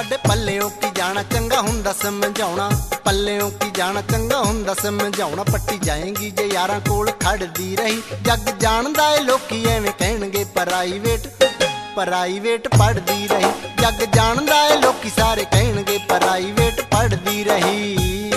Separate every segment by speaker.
Speaker 1: ਸਾਡੇ ਪੱਲਿਓਂ ਕੀ ਜਾਣਾ ਚੰਗਾ ਹੁੰਦਾ ਸਮਝਾਉਣਾ, ਪੱਲਿਓਂ ਕੀ ਜਾਣਾ ਚੰਗਾ ਹੁੰਦਾ ਸਮਝਾਉਣਾ। ਪੱਟੀ ਜਾਏਗੀ ਜੇ ਯਾਰਾਂ ਕੋਲ ਖੜਦੀ ਰਹੀ, ਜੱਗ ਜਾਣਦਾ ਏ ਲੋਕੀ ਐਵੇਂ ਕਹਿਣਗੇ ਪ੍ਰਾਈਵੇਟ ਪ੍ਰਾਈਵੇਟ ਪੜ੍ਹਦੀ ਰਹੀ। ਜੱਗ ਜਾਣਦਾ ਏ ਲੋਕੀ ਸਾਰੇ ਕਹਿਣਗੇ ਪ੍ਰਾਈਵੇਟ ਪੜ੍ਹਦੀ ਰਹੀ।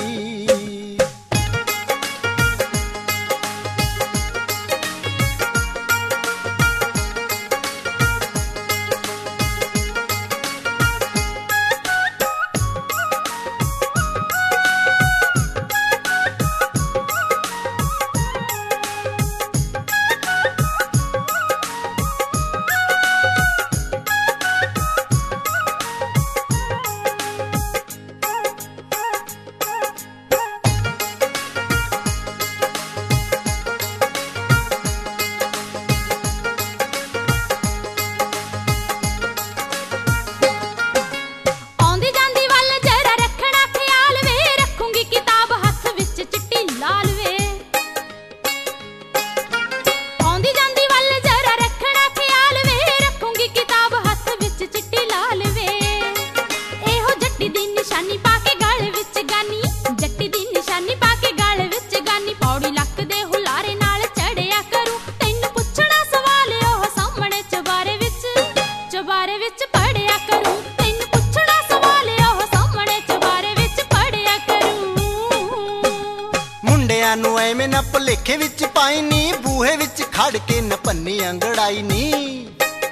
Speaker 1: ਨੂੰ ਐਵੇਂ ਨਾ ਭੁਲੇਖੇ ਵਿੱਚ ਪਾਈ ਨੀ, ਬੂਹੇ ਵਿੱਚ ਖੜ ਕੇ ਨਾ ਭੰਨੀ ਅੰਗੜਾਈ ਨੀ।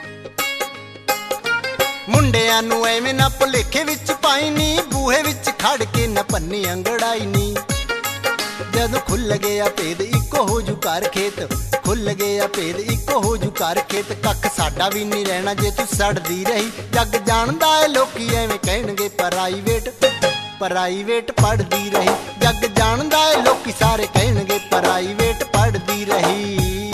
Speaker 1: ਮੁੰਡਿਆਂ ਨੂੰ ਐਵੇਂ ਨਾ ਭੁਲੇਖੇ ਵਿੱਚ ਪਾਈ ਨੀ, ਬੂਹੇ ਵਿੱਚ ਖੜ ਕੇ ਨਾ ਭੰਨੀ ਅੰਗੜਾਈ ਨੀ। ਜਦੋਂ ਖੁੱਲ ਗਿਆ ਭੇਦ ਇੱਕੋ ਹੋ ਜੂ ਘਰ ਖੇਤ, ਖੁੱਲ ਗਿਆ ਭੇਦ ਇੱਕੋ ਹੋ ਜੂ ਘਰ ਖੇਤ। ਕੱਖ ਸਾਡਾ ਵੀ ਨਹੀਂ ਰਹਿਣਾ ਜੇ ਤੂੰ ਸੜਦੀ ਰਹੀ। ਜੱਗ ਜਾਣਦਾ ਏ ਲੋਕੀ ਐਵੇਂ ਕਹਿਣਗੇ ਪ੍ਰਾਈਵੇਟ ਪ੍ਰਾਈਵੇਟ ਪੜ੍ਹਦੀ ਰਹੀ। ਜੱਗ ਜਾਣਦਾ ਏ ਲੋਕੀ ਸਾਰੇ ਕਹਿਣਗੇ ਪ੍ਰਾਈਵੇਟ ਪੜ੍ਹਦੀ ਰਹੀ।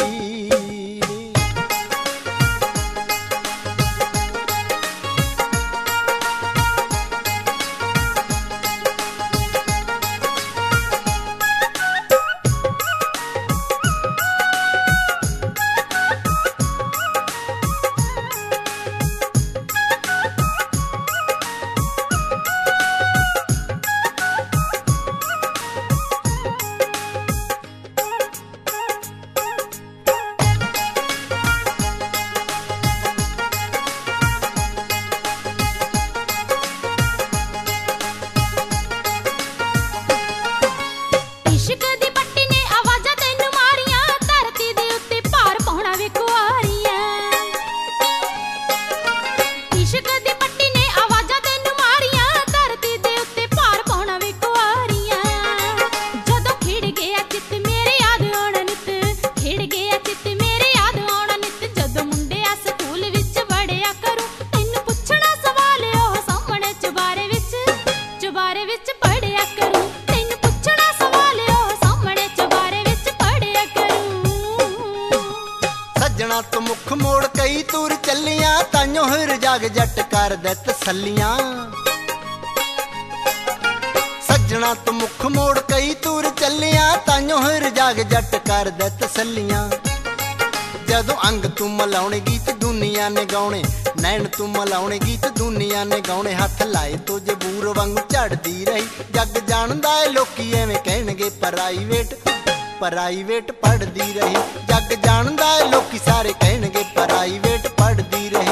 Speaker 1: ਸੱਜਣਾ ਤੂੰ ਮੁੱਖ ਮੋੜ ਕਈ ਤੁਰ ਚੱਲੀਆਂ, ਤਾਈਓ ਹਿਰ ਜਾਗ ਜੱਟ ਕਰਦਾ ਤਸੱਲੀਆਂ। ਸੱਜਣਾ ਤੂੰ ਮੁੱਖ ਮੋੜ ਕਈ ਤੁਰ ਚੱਲੀਆਂ, ਤਾਈਓ ਹਿਰ ਜਾਗ ਜੱਟ ਕਰਦਾ ਤਸੱਲੀਆਂ। ਜਦੋਂ ਅੰਗ ਤੂੰ ਮਲਾਉਣੇ ਗੀਤ ਦੁਨੀਆ ਨੇ ਗਾਉਣੇ, ਨੈਣ ਤੂੰ ਮਲਾਉਣੇ ਗੀਤ ਦੁਨੀਆ ਨੇ ਗਾਉਣੇ। ਹੱਥ ਲਾਏ ਤੋ ਜਬੂਰ ਵਾਂਗੂ ਝੜਦੀ ਰਹੀ। ਜੱਗ ਜਾਣਦਾ ਏ ਲੋਕੀ ਐਵੇਂ ਕਹਿਣਗੇ ਪ੍ਰਾਈਵੇਟ ਪ੍ਰਾਈਵੇਟ ਪੜ੍ਹਦੀ ਰਹੀ। ਜੱਗ ਜਾਣਦਾ ਏ ਲੋਕੀ ਸਾਰੇ ਕਹਿਣਗੇ ਪ੍ਰਾਈਵੇਟ ਪੜ੍ਹਦੀ ਰਹੀ।